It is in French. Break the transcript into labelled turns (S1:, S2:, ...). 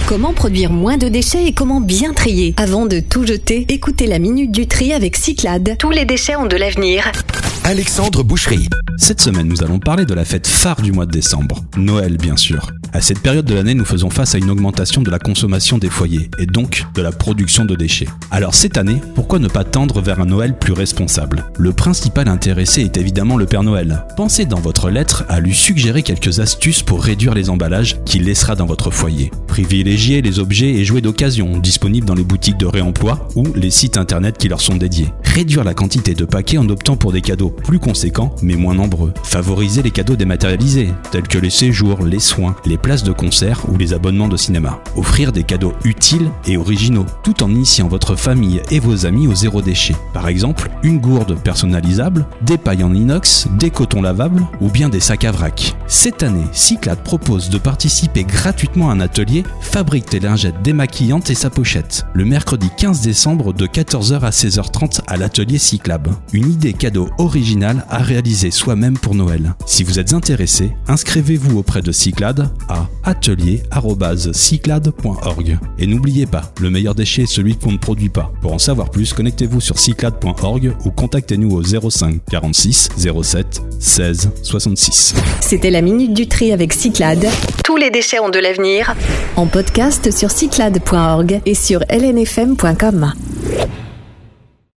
S1: Comment produire moins de déchets et comment bien trier? Avant de tout jeter, écoutez la Minute du Tri avec Cyclades. Tous les déchets ont de l'avenir.
S2: Alexandre Boucherie.
S3: Cette semaine, nous allons parler de la fête phare du mois de décembre, Noël bien sûr. À cette période de l'année, nous faisons face à une augmentation de la consommation des foyers et donc de la production de déchets. Alors cette année, pourquoi ne pas tendre vers un Noël plus responsable? Le principal intéressé est évidemment le Père Noël. Pensez dans votre lettre à lui suggérer quelques astuces pour réduire les emballages qu'il laissera dans votre foyer. Privilégiez les objets et jouets d'occasion disponibles dans les boutiques de réemploi ou les sites internet qui leur sont dédiés. Réduire la quantité de paquets en optant pour des cadeaux plus conséquents mais moins nombreux. Favoriser les cadeaux dématérialisés tels que les séjours, les soins, les places de concert ou les abonnements de cinéma. Offrir des cadeaux utiles et originaux tout en initiant votre famille et vos amis au zéro déchet. Par exemple, une gourde personnalisable, des pailles en inox, des cotons lavables ou bien des sacs à vrac. Cette année, Cyclades propose de participer gratuitement à un atelier Fabrique tes lingettes démaquillantes et sa pochette le mercredi 15 décembre de 14h à 16h30 à l'atelier Cyclab. Une idée cadeau originale à réaliser soi-même pour Noël. Si vous êtes intéressé, inscrivez-vous auprès de Cyclades à atelier@cyclades.org. Et n'oubliez pas, le meilleur déchet est celui qu'on ne produit pas. Pour en savoir plus, connectez-vous sur cyclades.org ou contactez-nous au 05 46 07 16 66.
S1: C'était la Minute du Tri avec Cyclades. Tous les déchets ont de l'avenir. En podcast sur cyclades.org et sur lnfm.com.